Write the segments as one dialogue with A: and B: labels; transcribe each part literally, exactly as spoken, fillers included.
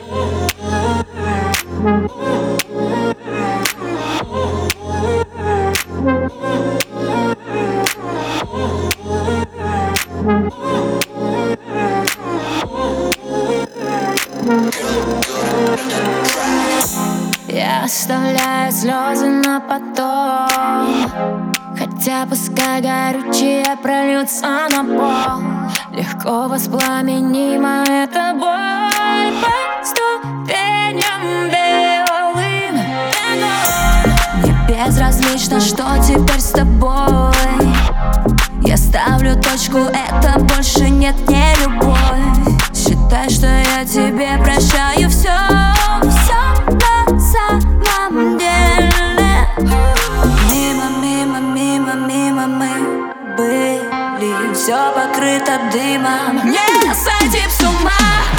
A: Я оставляю слезы на потом, хотя пускай горючее прольются на пол. Легко воспламенима эта боль по ступеням белым. Мне безразлично, что теперь с тобой. Я ставлю точку, это больше нет, не любовь. Считай, что я тебе прощаю все, все на самом деле. Мимо, мимо, мимо, мимо мы были, все покрыто дымом. Не сойти с ума.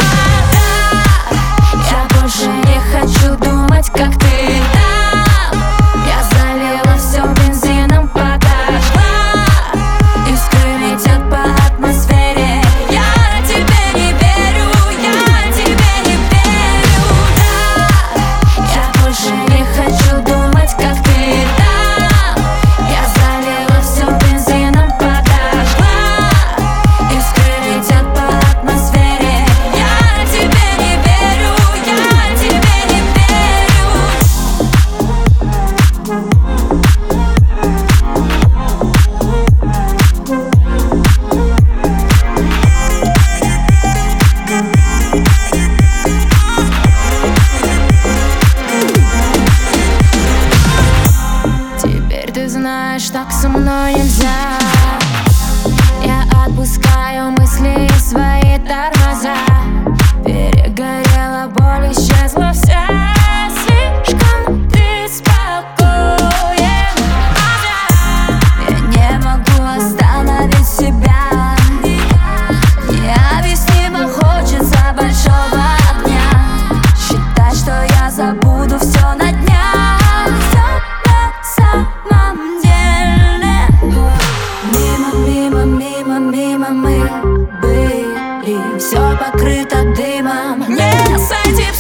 A: Я больше не хочу думать, как ты там. Я залила все бензином, подожгла. Искры летят по атмосфере. Я тебе не верю, я тебе не верю, да. Я больше не хочу думать, как ты там. Я залила все бензином, подожгла. Искры летят по атмосфере. Я тебе не верю, я тебе не верю. Теперь ты знаешь, так со мной нельзя. Я отпускаю мысли и свои тормоза. Перегорела боль, исчезла вся. Слишком ты спокоен. Я не могу остановить себя. Необъяснимо хочется большого огня. Считай, что я забуду все на днях. Все на самом деле. Мимо, мимо, мимо, мимо мы были, все покрыто дымом. Не сойти